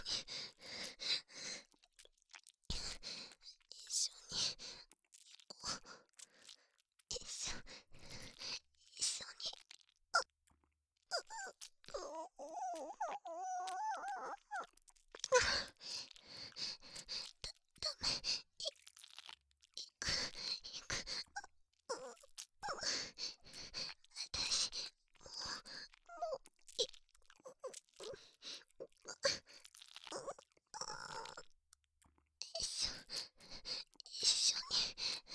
緒に行こう。一緒に。ダメ。行く。私、もう、一緒に。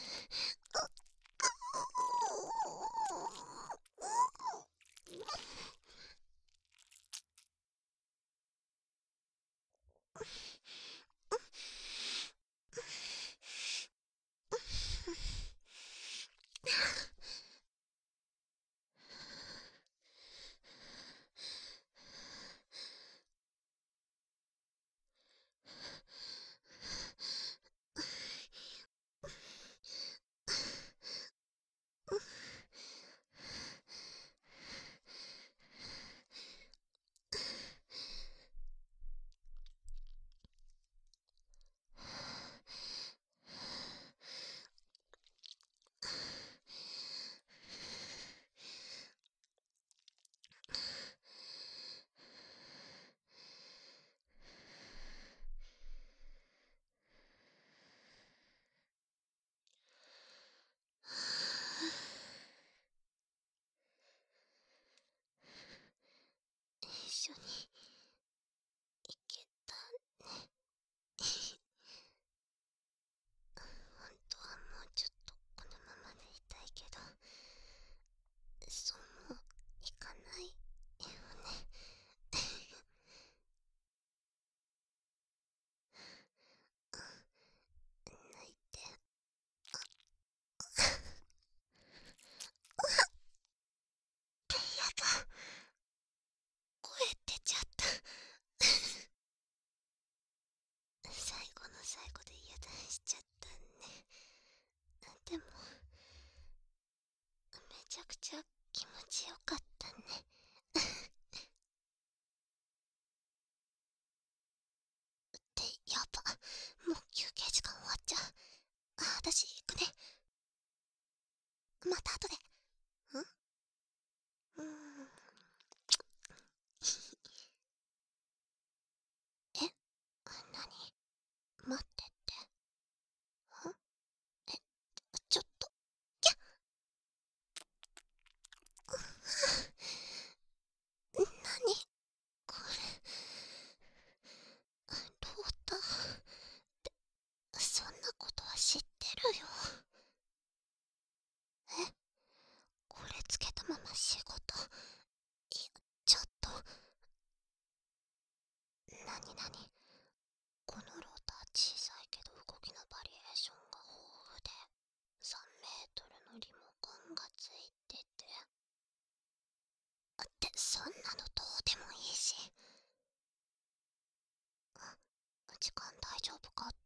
一緒に行けたね。本当はもうちょっとこのままでいたいけど、そうもいかないよね。泣いて。やだ。声出ちゃった。最後の最後で油断しちゃったね。でも、めちゃくちゃ気持ちよかったね。ってやば、もう休憩時間終わっちゃう。私行くね。また後で。うーん。え、何？待ってって。え、ちょっと。キャッ。何これ。ロータってそんなことは知ってるよ。え、これつけたまま仕事。いや、ちょっと。なにこのローター小さいけど動きのバリエーションが豊富で、3メートルのリモコンがついてて。ってそんなのどうでもいいし。時間大丈夫かっ